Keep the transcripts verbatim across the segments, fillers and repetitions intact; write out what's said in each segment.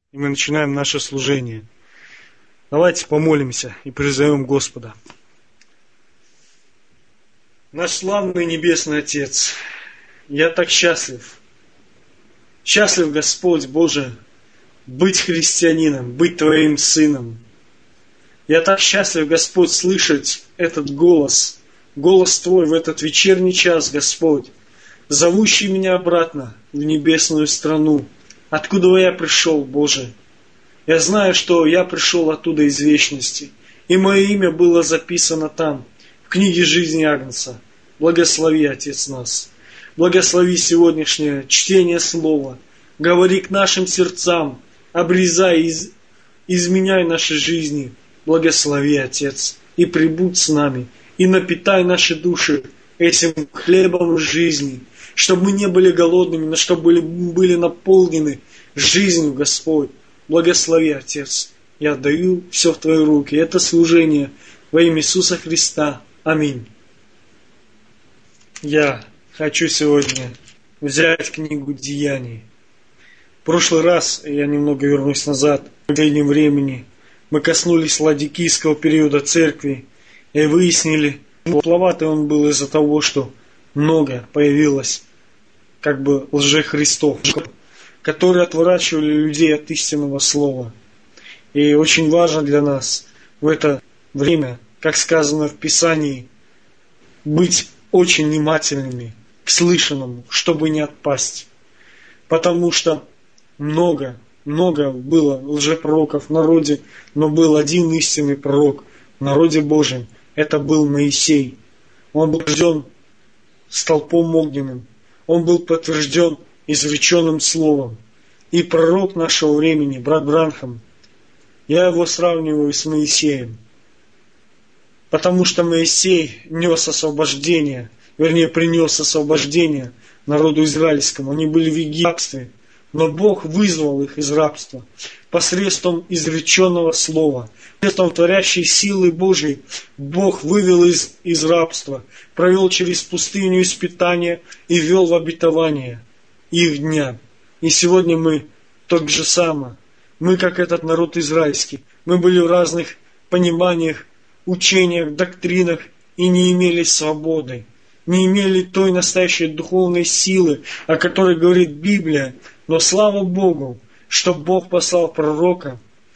и мы начинаем наше служение. Давайте помолимся и призовем Господа. Наш славный Небесный Отец, я так счастлив. Счастлив, Господь Боже, быть христианином, быть Твоим сыном. Я так счастлив, Господь, слышать этот голос, голос Твой в этот вечерний час, Господь, зовущий меня обратно в небесную страну, откуда я пришел, Боже. Я знаю, что я пришел оттуда из вечности, и мое имя было записано там, в книге жизни Агнца. Благослови, Отец, нас. Благослови сегодняшнее чтение Слова. Говори к нашим сердцам, обрезай, из, изменяй наши жизни. Благослови, Отец, и прибудь с нами, и напитай наши души этим хлебом жизни, чтобы мы не были голодными, но чтобы были, были наполнены жизнью, Господь. Благослови, Отец. Я отдаю все в Твои руки. Это служение во имя Иисуса Христа. Аминь. Я хочу сегодня взять книгу Деяний. В прошлый раз, я немного вернусь назад, в последнем времени, мы коснулись ладикийского периода церкви и выяснили, что плаватый он был из-за того, что много появилось как бы лжехристов, которые отворачивали людей от истинного слова. И очень важно для нас в это время, как сказано в Писании, быть очень внимательными к слышанному, чтобы не отпасть. Потому что много, много было лжепророков в народе, но был один истинный пророк в народе Божьем. Это был Моисей. Он был подтвержден столпом огненным. Он был подтвержден изреченным словом. И пророк нашего времени, брат Бранхам, я его сравниваю с Моисеем. Потому что Моисей нес освобождение, вернее, принес освобождение народу израильскому. Они были в рабстве, но Бог вызвал их из рабства посредством изреченного слова, посредством творящей силы Божьей. Бог вывел из, из рабства, провел через пустыню испытания и ввел в обетование их дня. И сегодня мы то же самое. Мы, как этот народ израильский, мы были в разных пониманиях, учениях, доктринах и не имели свободы, не имели той настоящей духовной силы, о которой говорит Библия. Но слава Богу, что Бог послал пророка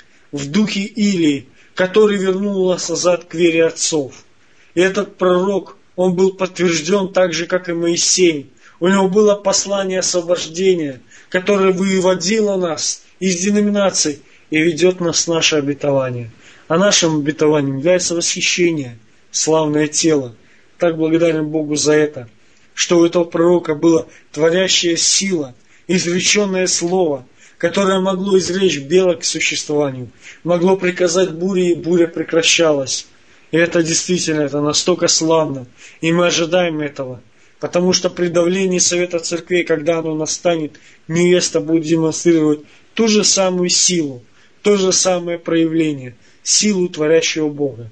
в духе Илии, который вернул нас назад к вере отцов. И этот пророк, он был подтвержден так же, как и Моисей. У него было послание освобождения, которое выводило нас из деноминаций и ведет нас в наше обетование. А нашим обетованием является восхищение, славное тело. Так благодарен Богу за это, что у этого пророка была творящая сила, изреченное слово, которое могло изречь белок к существованию, могло приказать буре, и буря прекращалась. И это действительно, это настолько славно, и мы ожидаем этого. Потому что при давлении Совета Церквей, когда оно настанет, невеста будет демонстрировать ту же самую силу, то же самое проявление, силу творящего Бога.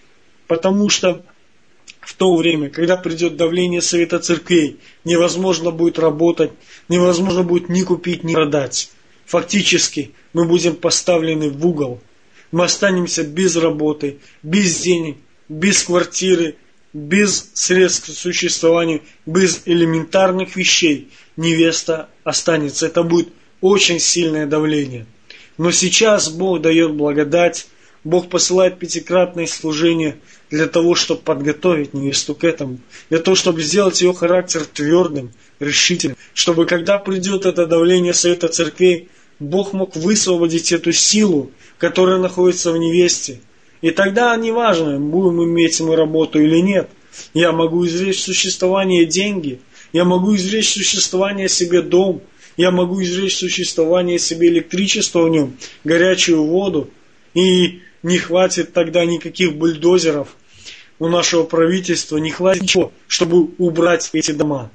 Потому что в то время, когда придет давление Совета Церквей, невозможно будет работать, невозможно будет ни купить, ни продать. Фактически мы будем поставлены в угол. Мы останемся без работы, без денег, без квартиры, без средств к существованию, без элементарных вещей. Невеста останется. Это будет очень сильное давление. Но сейчас Бог дает благодать, Бог посылает пятикратное служение для того, чтобы подготовить невесту к этому, для того, чтобы сделать ее характер твердым, решительным, чтобы когда придет это давление Совета Церквей, Бог мог высвободить эту силу, которая находится в невесте. И тогда неважно, будем иметь мы работу или нет, я могу изречь существование деньги, я могу изречь существование себе дом, я могу изречь существование себе электричество в нем, горячую воду, и не хватит тогда никаких бульдозеров у нашего правительства, не хватит ничего, чтобы убрать эти дома.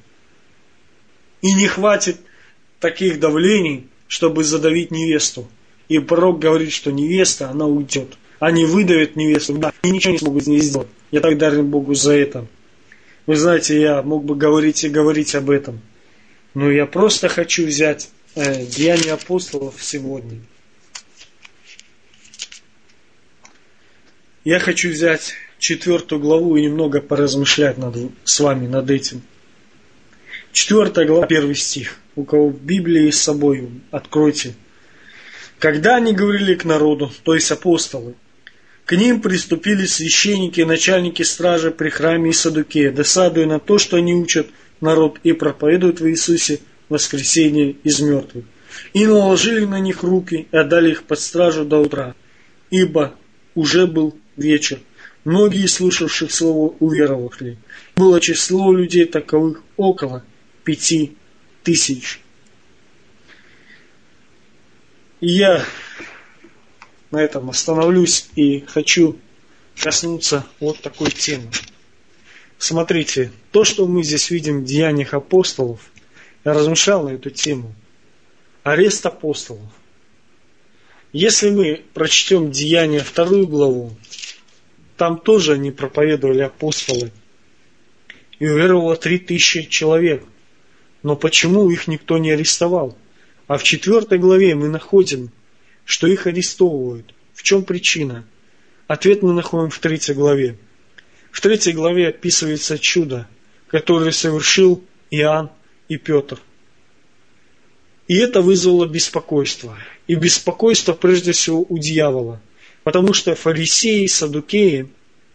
И не хватит таких давлений, чтобы задавить невесту. И пророк говорит, что невеста, она уйдет. Они выдавят невесту, да, и ничего не смогут с ней сделать. Я так благодарен Богу за это. Вы знаете, я мог бы говорить и говорить об этом. Но я просто хочу взять э, Деяния апостолов сегодня. Я хочу взять четвертую главу и немного поразмышлять над, с вами над этим. Четвертая глава, первый стих. У кого в Библии с собой, откройте. «Когда они говорили к народу, то есть апостолы, к ним приступили священники и начальники стражи при храме и Саддукея, досадуя на то, что они учат народ и проповедуют в Иисусе воскресение из мертвых. И наложили на них руки и отдали их под стражу до утра, ибо уже был вечер. Многие из слушавших слово уверовали. Было число людей таковых около пяти тысяч». И я на этом остановлюсь и хочу коснуться вот такой темы. Смотрите, то, что мы здесь видим в деяниях апостолов, я размышлял на эту тему. Арест апостолов. Если мы прочтем Деяния вторую главу, там тоже они проповедовали апостолы. И уверовало три тысячи человек. Но почему их никто не арестовал? А в четвертой главе мы находим, что их арестовывают. В чем причина? Ответ мы находим в третьей главе. В третьей главе описывается чудо, которое совершил Иоанн и Петр. И это вызвало беспокойство. И беспокойство прежде всего у дьявола. Потому что фарисеи и саддукеи,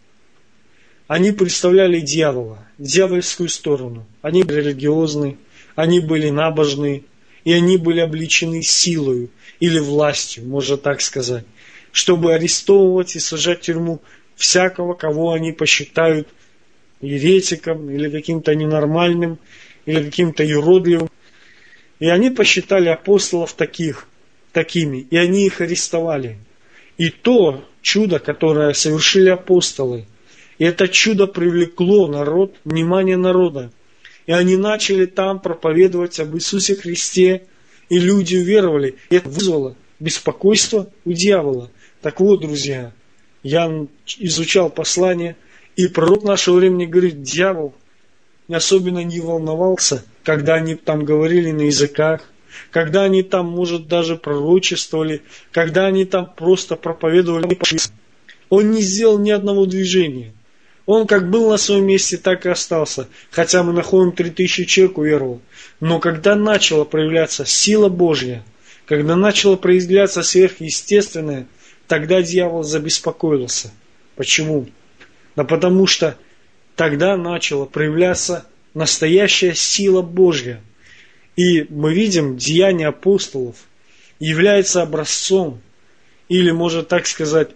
они представляли дьявола, дьявольскую сторону. Они были религиозны, они были набожны, и они были обличены силою или властью, можно так сказать, чтобы арестовывать и сажать в тюрьму всякого, кого они посчитают еретиком или каким-то ненормальным, или каким-то юродливым. И они посчитали апостолов таких, такими, и они их арестовали. И то чудо, которое совершили апостолы, и это чудо привлекло народ, внимание народа. И они начали там проповедовать об Иисусе Христе, и люди уверовали. И это вызвало беспокойство у дьявола. Так вот, друзья, я изучал послание, и пророк нашего времени говорит, дьявол особенно не волновался, когда они там говорили на языках, когда они там, может, даже пророчествовали, когда они там просто проповедовали. Он не сделал ни одного движения. Он как был на своем месте, так и остался. Хотя мы находим три тысячи человек уверовал. Но когда начала проявляться сила Божья, когда начало проявляться сверхъестественное, тогда дьявол забеспокоился. Почему? Да потому что тогда начала проявляться настоящая сила Божья. И мы видим, деяния апостолов является образцом, или, можно так сказать,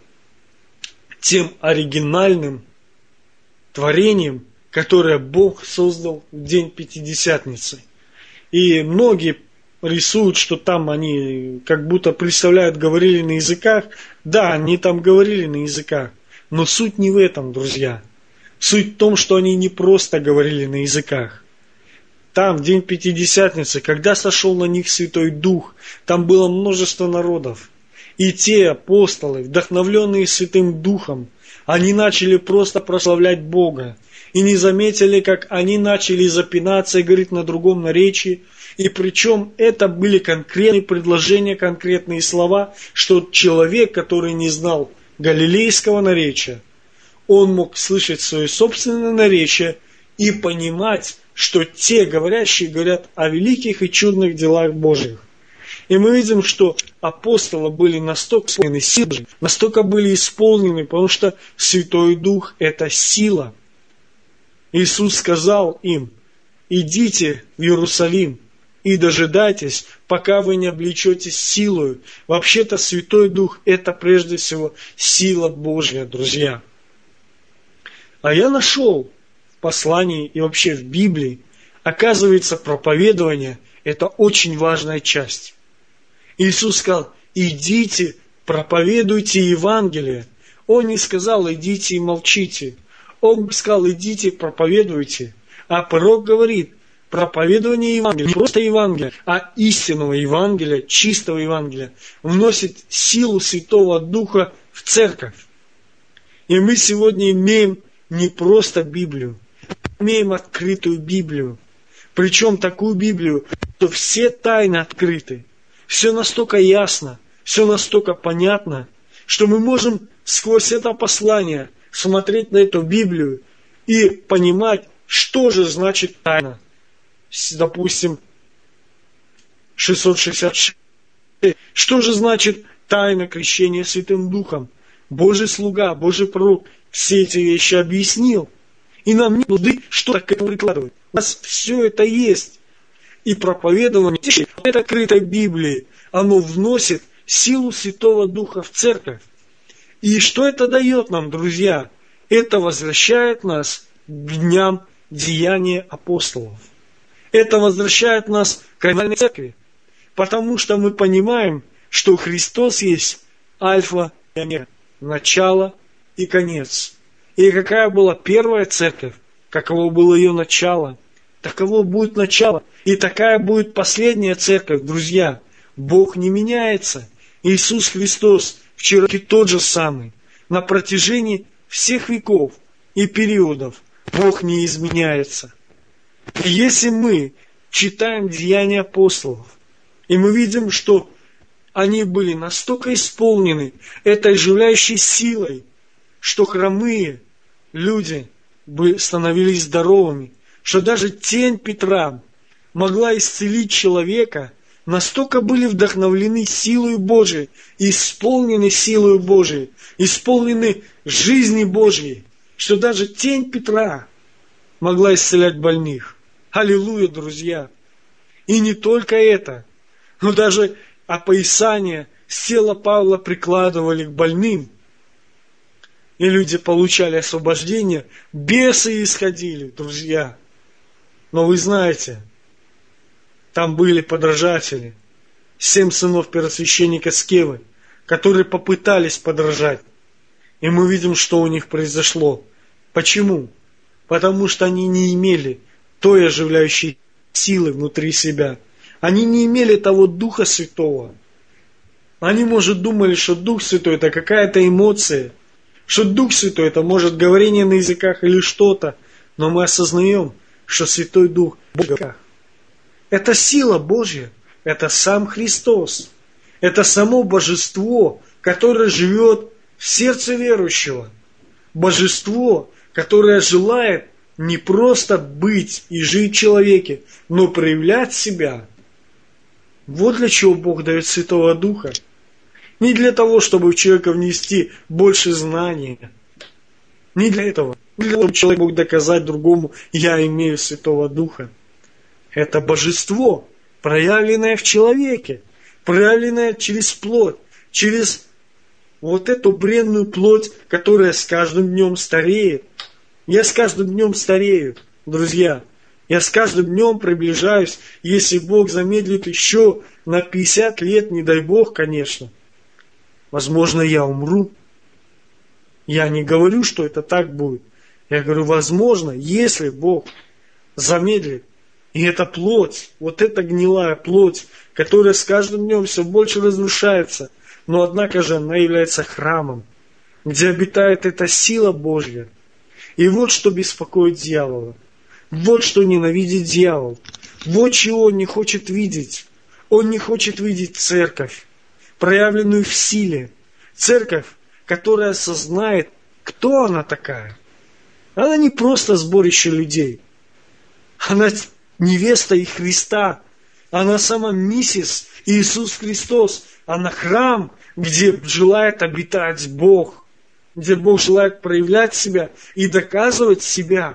тем оригинальным творением, которое Бог создал в день Пятидесятницы. И многие рисуют, что там они как будто представляют, говорили на языках. Да, они там говорили на языках, но суть не в этом, друзья. Суть в том, что они не просто говорили на языках. Там, в день Пятидесятницы, когда сошел на них Святой Дух, там было множество народов. И те апостолы, вдохновленные Святым Духом, они начали просто прославлять Бога. И не заметили, как они начали запинаться и говорить на другом наречии. И причем это были конкретные предложения, конкретные слова, что человек, который не знал галилейского наречия, он мог слышать свое собственное наречие и понимать, что те говорящие говорят о великих и чудных делах Божьих. И мы видим, что апостолы были настолько исполнены силой, настолько были исполнены, потому что Святой Дух – это сила. Иисус сказал им, идите в Иерусалим и дожидайтесь, пока вы не облечетесь силою. Вообще-то Святой Дух – это прежде всего сила Божья, друзья. А я нашел в послании и вообще в Библии, оказывается, проповедование – это очень важная часть. Иисус сказал, идите, проповедуйте Евангелие. Он не сказал, идите и молчите. Он сказал, идите, проповедуйте. А пророк говорит, проповедование Евангелия, не просто Евангелия, а истинного Евангелия, чистого Евангелия, вносит силу Святого Духа в церковь. И мы сегодня имеем не просто Библию, имеем открытую Библию. Причем такую Библию, что все тайны открыты. Все настолько ясно, все настолько понятно, что мы можем сквозь это послание смотреть на эту Библию и понимать, что же значит тайна. Допустим, шестьсот шестьдесят шесть. Что же значит тайна крещения Святым Духом? Божий слуга, Божий пророк все эти вещи объяснил. И нам не нужно что-то к этому прикладывать. У нас все это есть. И проповедование этой открытой Библии, оно вносит силу Святого Духа в церковь. И что это дает нам, друзья? Это возвращает нас к дням деяния апостолов. Это возвращает нас к оригинальной церкви. Потому что мы понимаем, что Христос есть альфа и омега, начало и конец. И какая была первая церковь, каково было ее начало, таково будет начало. И такая будет последняя церковь, друзья. Бог не меняется. Иисус Христос вчера и тот же самый. На протяжении всех веков и периодов Бог не изменяется. И если мы читаем Деяния апостолов, и мы видим, что они были настолько исполнены этой оживляющей силой, что хромые люди становились здоровыми, что даже тень Петра могла исцелить человека, настолько были вдохновлены силой Божией, исполнены силой Божией, исполнены жизни Божьей, что даже тень Петра могла исцелять больных. Аллилуйя, друзья! И не только это, но даже опоясание с тела Павла прикладывали к больным, и люди получали освобождение, бесы исходили, друзья. Но вы знаете, там были подражатели, семь сынов первосвященника Скевы, которые попытались подражать. И мы видим, что у них произошло. Почему? Потому что они не имели той оживляющей силы внутри себя. Они не имели того Духа Святого. Они, может, думали, что Дух Святой это какая-то эмоция, что Дух Святой это, может, говорение на языках или что-то, но мы осознаем, что Святой Дух Бога. Это сила Божья, это сам Христос, это само Божество, которое живет в сердце верующего. Божество, которое желает не просто быть и жить в человеке, но проявлять себя. Вот для чего Бог дает Святого Духа. Не для того, чтобы в человека внести больше знания. Не для этого. Не для того, чтобы человек мог доказать другому, я имею Святого Духа. Это божество, проявленное в человеке, проявленное через плоть, через вот эту бренную плоть, которая с каждым днем стареет. Я с каждым днем старею, друзья. Я с каждым днем приближаюсь, если Бог замедлит еще на пятьдесят лет, не дай Бог, конечно. Возможно, я умру. Я не говорю, что это так будет. Я говорю, возможно, если Бог замедлит, и эта плоть, вот эта гнилая плоть, которая с каждым днем все больше разрушается, но однако же она является храмом, где обитает эта сила Божья. И вот что беспокоит дьявола. Вот что ненавидит дьявол. Вот чего он не хочет видеть. Он не хочет видеть церковь, проявленную в силе. Церковь, которая осознает, кто она такая. Она не просто сборище людей. Она невеста и Христа. Она сама миссис Иисус Христос. Она храм, где желает обитать Бог. Где Бог желает проявлять себя и доказывать себя.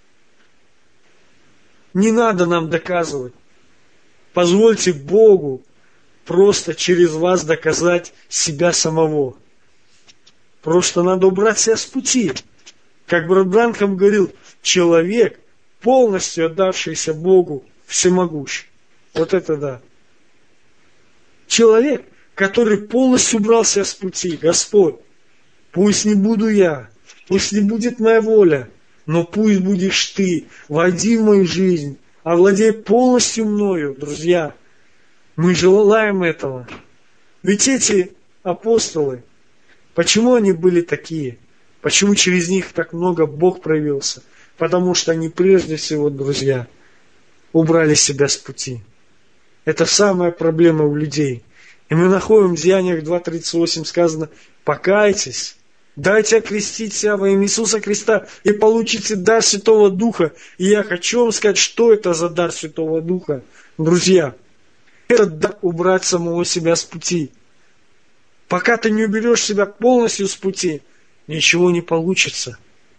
Не надо нам доказывать. Позвольте Богу просто через вас доказать себя самого. Просто надо убрать себя с пути. Как брат Бранхам говорил, человек, полностью отдавшийся Богу, всемогущий. Вот это да. Человек, который полностью убрал себя с пути. Господь, пусть не буду я, пусть не будет моя воля, но пусть будешь ты. Войди в мою жизнь, овладей полностью мною, друзья. Мы желаем этого. Ведь эти апостолы, почему они были такие? Почему через них так много Бог проявился? Потому что они прежде всего, друзья, убрали себя с пути. Это самая проблема у людей. И мы находим в Деяниях два тридцать восемь сказано: покайтесь, дайте окрестить себя во имя Иисуса Христа и получите дар Святого Духа. И я хочу вам сказать, что это за дар Святого Духа, друзья. Это дар убрать самого себя с пути. Пока ты не уберешь себя полностью с пути, ничего не получится.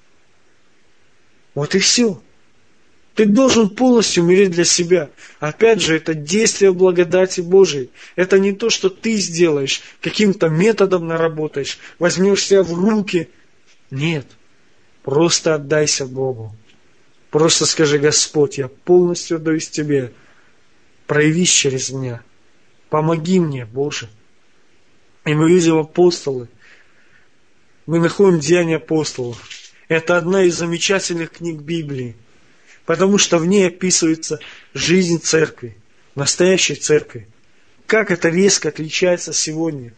Вот и все. Ты должен полностью умереть для себя. Опять же, это действие благодати Божией. Это не то, что ты сделаешь, каким-то методом наработаешь, возьмешь себя в руки. Нет. Просто отдайся Богу. Просто скажи: Господь, я полностью отдаюсь Тебе. Проявись через меня. Помоги мне, Боже. И мы видим апостолы. Мы находим Деяния апостолов. Это одна из замечательных книг Библии. Потому что в ней описывается жизнь церкви, настоящей церкви. Как это резко отличается сегодня.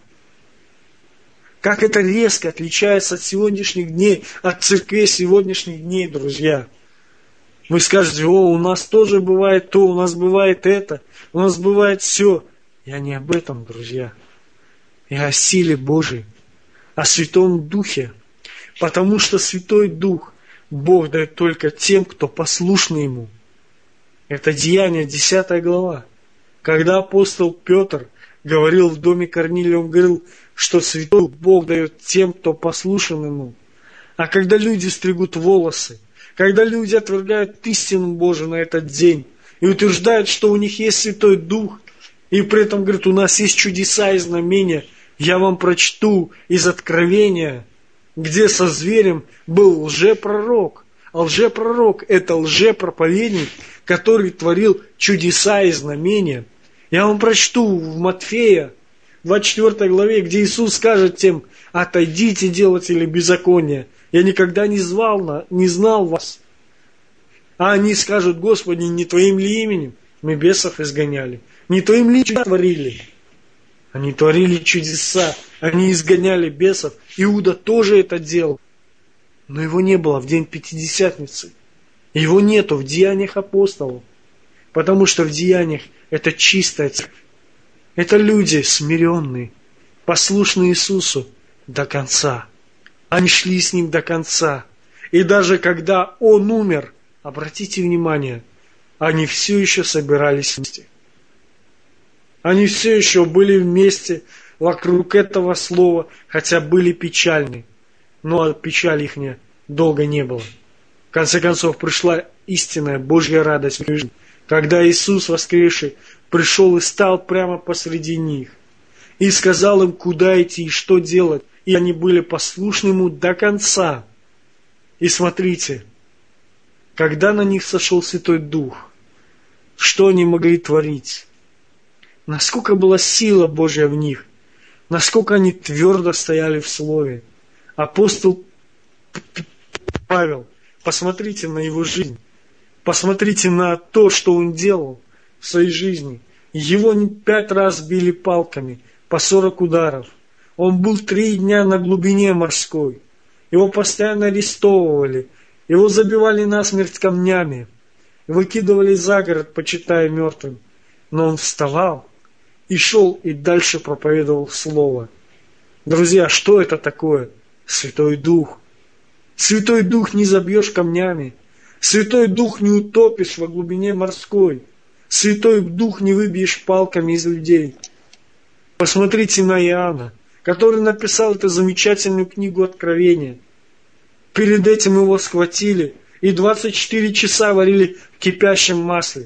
Как это резко отличается от сегодняшних дней, от церквей сегодняшних дней, друзья. Вы скажете: о, у нас тоже бывает то, у нас бывает это, у нас бывает все. Я не об этом, друзья. Я о силе Божией, о Святом Духе. Потому что Святой Дух Бог дает только тем, кто послушны Ему. Это Деяния, десятая глава. Когда апостол Петр говорил в доме Корнилия, он говорил, что Святой Бог дает тем, кто послушен Ему. А когда люди стригут волосы, когда люди отвергают истину Божию на этот день и утверждают, что у них есть Святой Дух, и при этом говорят: у нас есть чудеса и знамения, я вам прочту из Откровения, где со зверем был лжепророк. А лжепророк – это лжепроповедник, который творил чудеса и знамения. Я вам прочту в Матфея, двадцать четвёртой главе, где Иисус скажет тем: отойдите, делатели беззакония, я никогда не звал, не знал вас. А они скажут: Господи, не Твоим ли именем мы бесов изгоняли, не Твоим ли чудеса творили. Они творили чудеса, они изгоняли бесов. Иуда тоже это делал. Но его не было в день Пятидесятницы. Его нету в Деяниях апостолов. Потому что в Деяниях это чистая церковь. Это люди смиренные, послушные Иисусу до конца. Они шли с Ним до конца. И даже когда Он умер, обратите внимание, они все еще собирались вместе. Они все еще были вместе вокруг этого слова, хотя были печальны. Но печали их долго не было. В конце концов, пришла истинная Божья радость в жизнь, когда Иисус воскресший пришел и стал прямо посреди них. И сказал им, куда идти и что делать. И они были послушны Ему до конца. И смотрите, когда на них сошел Святой Дух, что они могли творить? Насколько была сила Божья в них, насколько они твердо стояли в Слове. Апостол Павел, посмотрите на его жизнь, посмотрите на то, что он делал в своей жизни. Его не пять раз били палками, по сорок ударов. Он был три дня на глубине морской. Его постоянно арестовывали, его забивали насмерть камнями, выкидывали за город, почитая мертвым. Но он вставал и шел, и дальше проповедовал Слово. Друзья, что это такое? Святой Дух. Святой Дух не забьешь камнями. Святой Дух не утопишь во глубине морской. Святой Дух не выбьешь палками из людей. Посмотрите на Иоанна, который написал эту замечательную книгу Откровения. Перед этим его схватили и двадцать четыре часа варили в кипящем масле.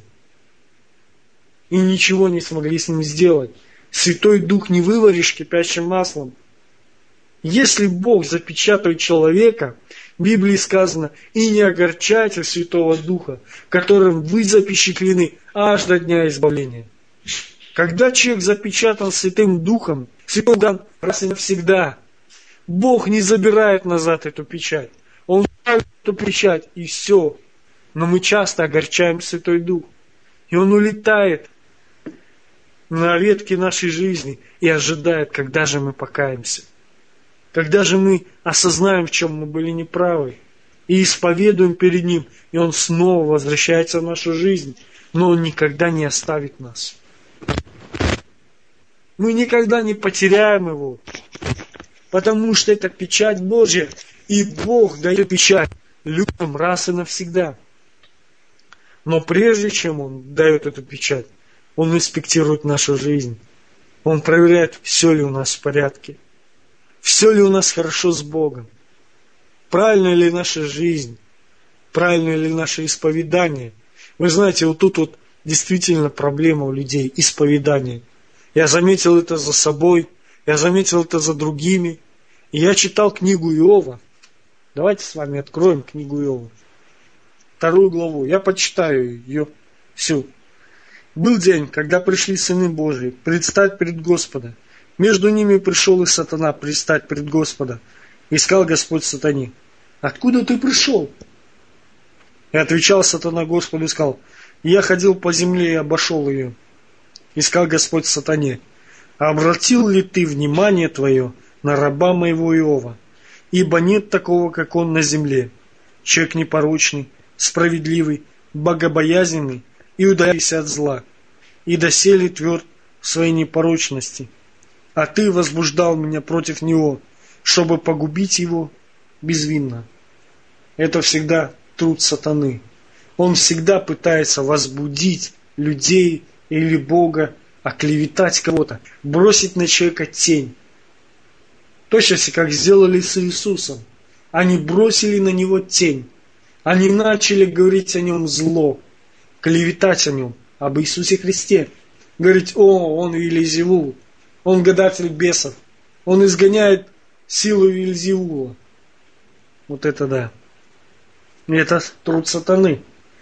И ничего не смогли с ним сделать. Святой Дух не вываришь кипящим маслом. Если Бог запечатает человека, в Библии сказано, и не огорчайте Святого Духа, которым вы запечатлены аж до дня избавления. Когда человек запечатан Святым Духом, Святой дан раз и навсегда. Бог не забирает назад эту печать. Он ставит эту печать, и все. Но мы часто огорчаем Святой Дух. И Он улетает на ветки нашей жизни и ожидает, когда же мы покаемся. Когда же мы осознаем, в чем мы были неправы, и исповедуем перед Ним, и Он снова возвращается в нашу жизнь, но Он никогда не оставит нас. Мы никогда не потеряем его, потому что это печать Божья, и Бог дает печать людям раз и навсегда. Но прежде чем Он дает эту печать, Он инспектирует нашу жизнь. Он проверяет, все ли у нас в порядке, все ли у нас хорошо с Богом, правильная ли наша жизнь, правильное ли наше исповедание. Вы знаете, вот тут вот действительно проблема у людей, исповедание. Я заметил это за собой, я заметил это за другими. И я читал книгу Иова. Давайте с вами откроем книгу Иова. Вторую главу. Я почитаю ее всю. Был день, когда пришли сыны Божии предстать пред Господа. Между ними пришел и сатана предстать пред Господа. И сказал Господь сатане: откуда ты пришел? И отвечал сатана Господу и сказал: я ходил по земле и обошел ее. И сказал Господь сатане: обратил ли ты внимание твое на раба моего Иова? Ибо нет такого, как он на земле. Человек непорочный, справедливый, богобоязненный и удаляющийся от зла, и доселе тверд в своей непорочности. А ты возбуждал меня против него, чтобы погубить его безвинно. Это всегда труд сатаны. Он всегда пытается возбудить людей или Бога, оклеветать кого-то, бросить на человека тень. Точно как сделали с Иисусом. Они бросили на него тень. Они начали говорить о нем зло, клеветать о нем, об Иисусе Христе. Говорить: о, он Вельзевул, он гадатель бесов, он изгоняет силу Вельзевула. Вот это да. И это труд сатаны.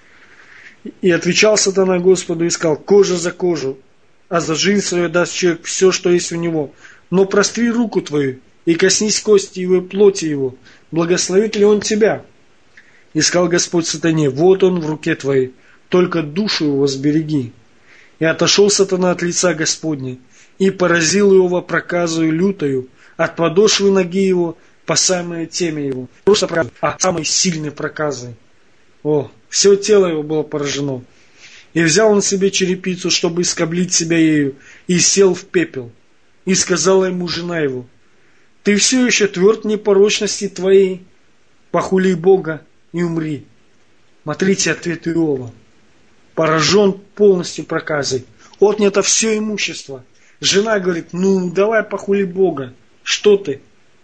И отвечал сатана Господу и сказал: кожа за кожу, а за жизнь свою даст человек все, что есть у него. Но простри руку твою и коснись кости его и плоти его. Благословит ли он тебя? И сказал Господь сатане: вот он в руке твоей, только душу его сбереги. И отошел сатана от лица Господня, и поразил его проказою лютою, от подошвы ноги его по самое темя его. Просто проказы, а самой сильной проказой. О, все тело его было поражено. И взял он себе черепицу, чтобы искоблить себя ею, и сел в пепел. И сказала ему жена его: ты все еще тверд в непорочности твоей, похули Бога и умри. Смотрите ответ Иова. Поражен полностью проказой. Отнято все имущество. Жена говорит: ну давай похули Бога. Что ты?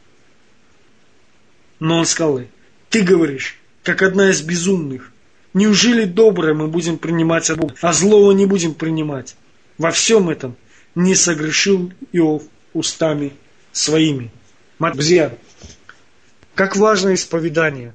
Но он сказал: ты говоришь, как одна из безумных. Неужели доброе мы будем принимать от Бога, а злого не будем принимать? Во всем этом не согрешил Иов устами своими. Друзья, как важно исповедание.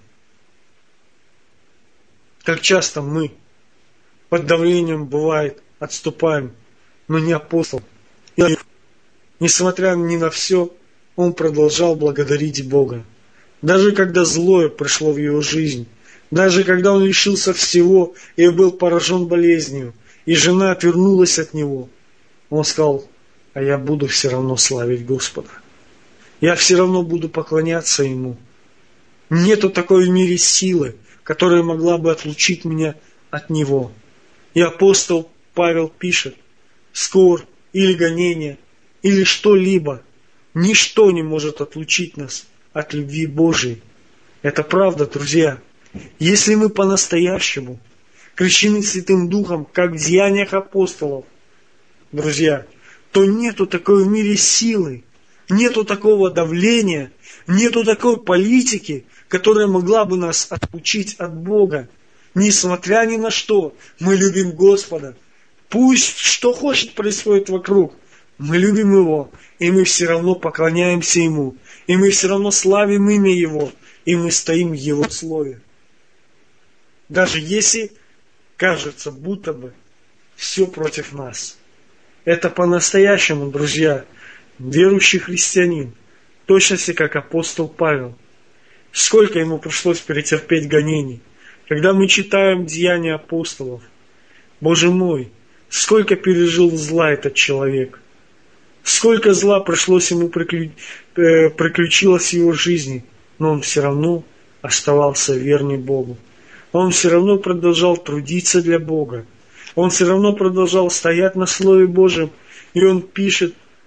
Как часто мы под давлением, бывает, отступаем, но не апостол. И, несмотря ни на все, он продолжал благодарить Бога. Даже когда злое пришло в его жизнь, даже когда он лишился всего и был поражен болезнью, и жена отвернулась от него, он сказал: а я буду все равно славить Господа. Я все равно буду поклоняться Ему. Нету такой в мире силы, которая могла бы отлучить меня от Него. И апостол Павел пишет: скор или гонение, или что-либо, ничто не может отлучить нас от любви Божией. Это правда, друзья. Если мы по-настоящему крещены Святым Духом, как в деяниях апостолов, друзья, то нету такой в мире силы, нету такого давления, нету такой политики, которая могла бы нас отлучить от Бога. Несмотря ни на что, мы любим Господа. Пусть что хочет происходит вокруг, мы любим Его, и мы все равно поклоняемся Ему, и мы все равно славим имя Его, и мы стоим в Его Слове. Даже если кажется, будто бы все против нас. Это по-настоящему, друзья, верующий христианин, точности как апостол Павел. Сколько ему пришлось перетерпеть гонений. Когда мы читаем деяния апостолов, Боже мой, сколько пережил зла этот человек. Сколько зла пришлось ему приключ... э, приключилось в его жизни, но он все равно оставался верным Богу. Он все равно продолжал трудиться для Бога. Он все равно продолжал стоять на Слове Божьем. И он пишет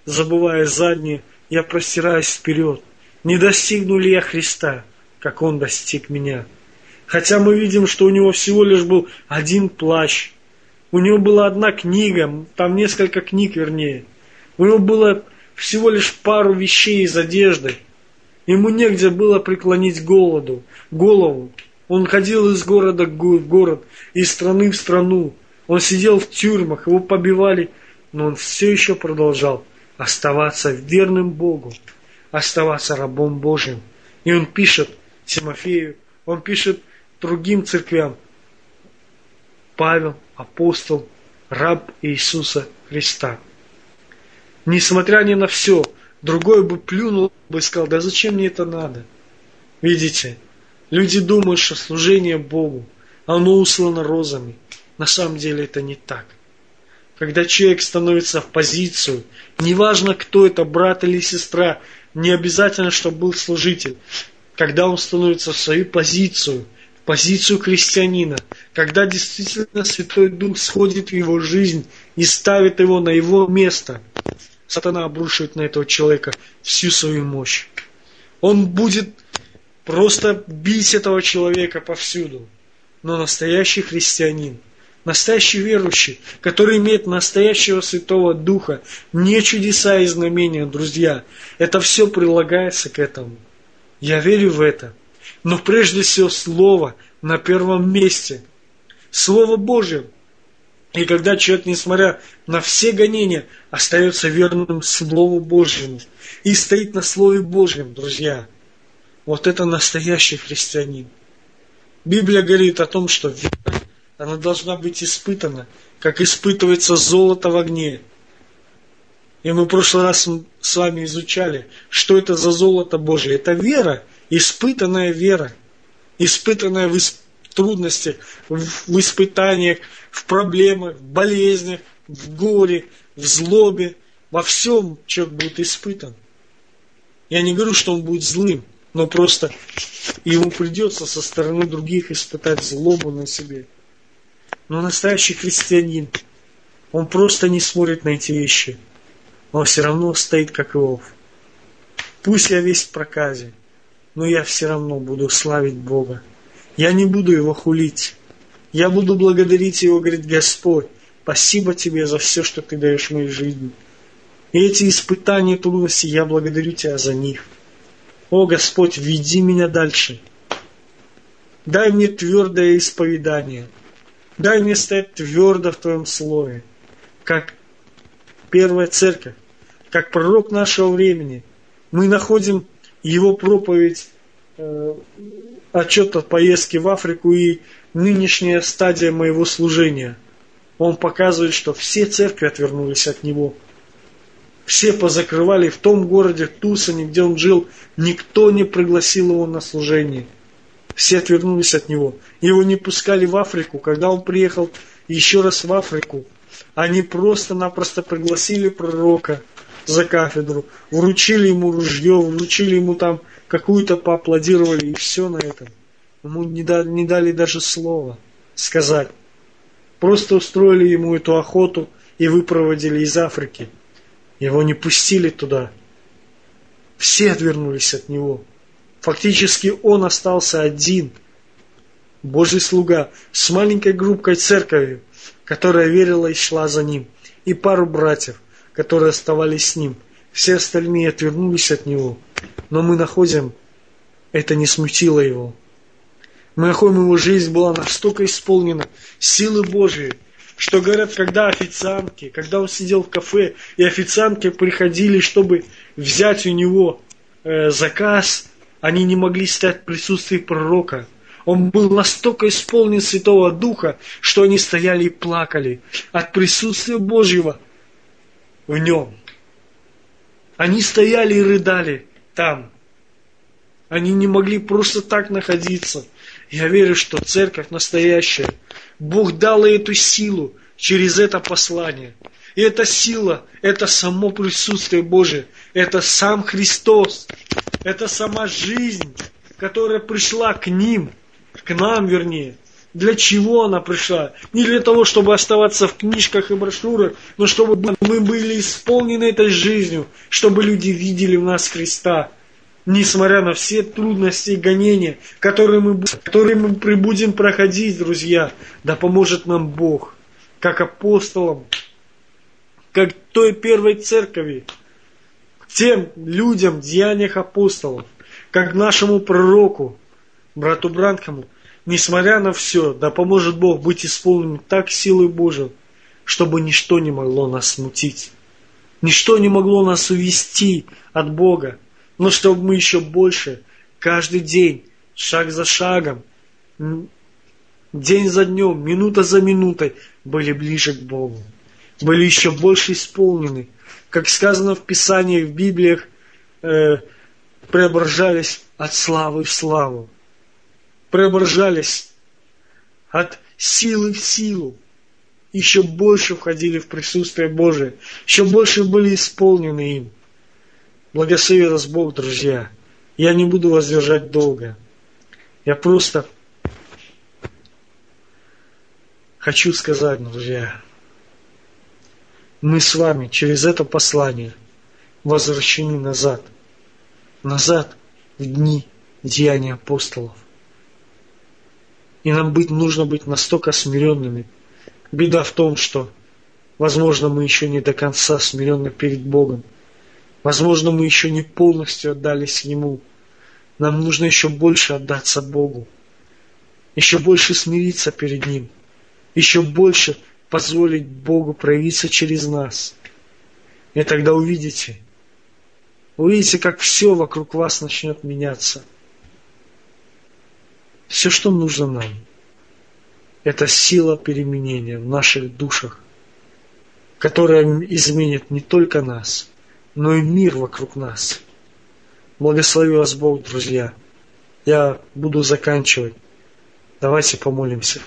забывая заднее, я простираюсь вперед. Не достигну ли я Христа, как Он достиг меня? Хотя мы видим, что у Него всего лишь был один плащ. У Него была одна книга, там несколько книг вернее. У Него было всего лишь пару вещей из одежды. Ему негде было преклонить голоду, голову. Он ходил из города в город, из страны в страну. Он сидел в тюрьмах, его побивали, но он все еще продолжал оставаться верным Богу, оставаться рабом Божьим. И он пишет Тимофею, он пишет другим церквям: Павел, апостол, раб Иисуса Христа. Несмотря ни на все, другой бы плюнул бы и сказал: да зачем мне это надо? Видите, люди думают, что служение Богу, оно услано розами. На самом деле это не так. Когда человек становится в позицию, неважно кто это, брат или сестра, не обязательно, чтобы был служитель. Когда он становится в свою позицию, в позицию христианина, когда действительно Святой Дух сходит в его жизнь и ставит его на его место, сатана обрушивает на этого человека всю свою мощь. Он будет просто бить этого человека повсюду. Но настоящий христианин, настоящий верующий, который имеет настоящего Святого Духа, не чудеса и знамения, друзья, это все прилагается к этому. Я верю в это. Но прежде всего Слово на первом месте. Слово Божье. И когда человек, несмотря на все гонения, остается верным Слову Божьему и стоит на Слове Божьем, друзья, вот это настоящий христианин. Библия говорит о том, что вера, она должна быть испытана, как испытывается золото в огне. И мы в прошлый раз с вами изучали, что это за золото Божие. Это вера, испытанная вера, испытанная в испытании, трудностях, в испытаниях, в проблемах, в болезнях, в горе, в злобе, во всем человек будет испытан. Я не говорю, что он будет злым, но просто ему придется со стороны других испытать злобу на себе. Но настоящий христианин, он просто не смотрит на эти вещи. Он все равно стоит как Иов. Пусть я весь в проказе, но я все равно буду славить Бога. Я не буду Его хулить. Я буду благодарить Его, говорит: Господь, спасибо Тебе за все, что Ты даешь в моей жизни. И эти испытания, трудности, я благодарю Тебя за них. О, Господь, веди меня дальше. Дай мне твердое исповедание. Дай мне стоять твердо в Твоем Слове. Как первая церковь, как пророк нашего времени. Мы находим его проповедь, э, отчет о поездке в Африку и нынешняя стадия моего служения. Он показывает, что все церкви отвернулись от него. Все позакрывали в том городе, в Тусоне, где он жил. Никто не пригласил его на служение. Все отвернулись от него. Его не пускали в Африку. Когда он приехал еще раз в Африку, они просто-напросто пригласили пророка за кафедру, вручили ему ружье, вручили ему там какую-то, поаплодировали, и все на этом. Ему не дали, не дали даже слова сказать. Просто устроили ему эту охоту и выпроводили из Африки. Его не пустили туда. Все отвернулись от него. Фактически он остался один, Божий слуга, с маленькой группкой церкви, которая верила и шла за ним, и пару братьев, которые оставались с ним. Все остальные отвернулись от него. Но мы находим, это не смутило его. Мы находим, его жизнь была настолько исполнена силы Божией, что говорят, когда официантки, когда он сидел в кафе, и официантки приходили, чтобы взять у него э, заказ, они не могли стоять в присутствии пророка. Он был настолько исполнен Святого Духа, что они стояли и плакали от присутствия Божьего в нем. Они стояли и рыдали там. Они не могли просто так находиться. Я верю, что церковь настоящая, Бог дал ей эту силу через это послание. И эта сила, это само присутствие Божие, это сам Христос, это сама жизнь, которая пришла к ним, к нам вернее, для чего она пришла. Не для того, чтобы оставаться в книжках и брошюрах, но чтобы мы были исполнены этой жизнью, чтобы люди видели в нас Христа. Несмотря на все трудности и гонения, которые мы, которые мы будем проходить, друзья, да поможет нам Бог, как апостолам, как той первой церкви, тем людям в деяниях апостолов, как нашему пророку, брату Бранхаму, несмотря на все, да поможет Бог быть исполненным так силой Божией, чтобы ничто не могло нас смутить, ничто не могло нас увести от Бога, но чтобы мы еще больше, каждый день, шаг за шагом, день за днем, минута за минутой, были ближе к Богу, были еще больше исполнены. Как сказано в Писании, в Библиях, э, преображались от славы в славу, преображались от силы в силу, еще больше входили в присутствие Божие, еще больше были исполнены им. Благослови вас Бог, друзья. Я не буду вас держать долго. Я просто хочу сказать, друзья, мы с вами через это послание возвращены назад. Назад в дни деяний апостолов. И нам быть, нужно быть настолько смиренными. Беда в том, что, возможно, мы еще не до конца смирены перед Богом. Возможно, мы еще не полностью отдались Ему. Нам нужно еще больше отдаться Богу. Еще больше смириться перед Ним. Еще больше позволить Богу проявиться через нас. И тогда увидите, увидите, как все вокруг вас начнет меняться. Все, что нужно нам, это сила переменения в наших душах, которая изменит не только нас, но и мир вокруг нас. Благослови вас Бог, друзья. Я буду заканчивать. Давайте помолимся.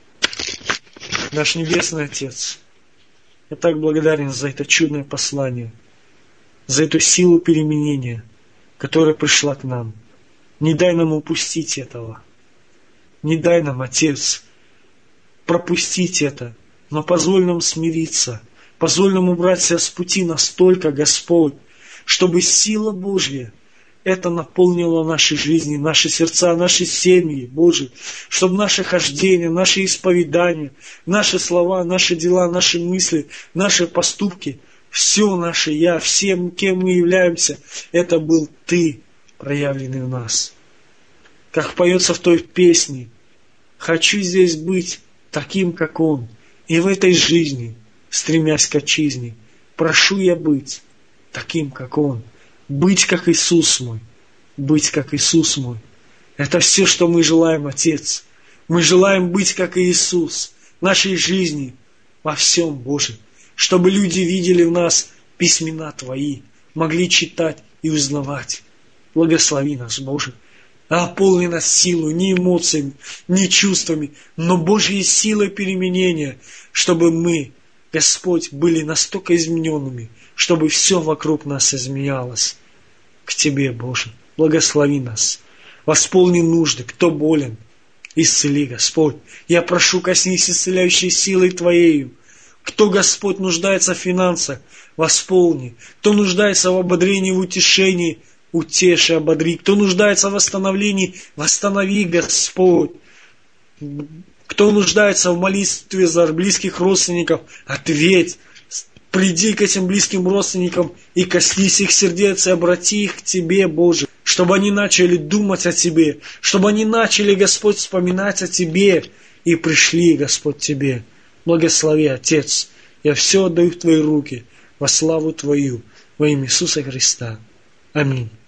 Наш Небесный Отец, я так благодарен за это чудное послание, за эту силу переменения, которая пришла к нам. Не дай нам упустить этого. Не дай нам, Отец, пропустить это, но позволь нам смириться. Позволь нам убрать себя с пути настолько, Господь, чтобы сила Божья это наполнила наши жизни, наши сердца, наши семьи, Боже, чтобы наше хождение, наши исповедания, наши слова, наши дела, наши мысли, наши поступки, все наше «я», всем, кем мы являемся, это был Ты, проявленный в нас. Как поется в той песне, «Хочу здесь быть таким, как Он, и в этой жизни, стремясь к отчизне, прошу я быть таким, как Он». Быть, как Иисус мой. Быть, как Иисус мой. Это все, что мы желаем, Отец. Мы желаем быть, как Иисус. В нашей жизни, во всем, Боже. Чтобы люди видели в нас письмена Твои. Могли читать и узнавать. Благослови нас, Боже. Наполни нас силой, не эмоциями, не чувствами, но Божьей силой переменения. Чтобы мы, Господь, были настолько измененными, чтобы все вокруг нас изменялось. К Тебе, Боже, благослови нас. Восполни нужды, кто болен, исцели, Господь. Я прошу, коснись исцеляющей силой Твоею. Кто, Господь, нуждается в финансах, восполни. Кто нуждается в ободрении, в утешении, утеши, ободри. Кто нуждается в восстановлении, восстанови, Господь. Кто нуждается в молитве за близких родственников, ответь. Приди к этим близким родственникам и коснись их сердец и обрати их к Тебе, Боже, чтобы они начали думать о Тебе, чтобы они начали, Господь, вспоминать о Тебе и пришли, Господь, Тебе. Благослови, Отец, я все отдаю в Твои руки, во славу Твою, во имя Иисуса Христа. Аминь.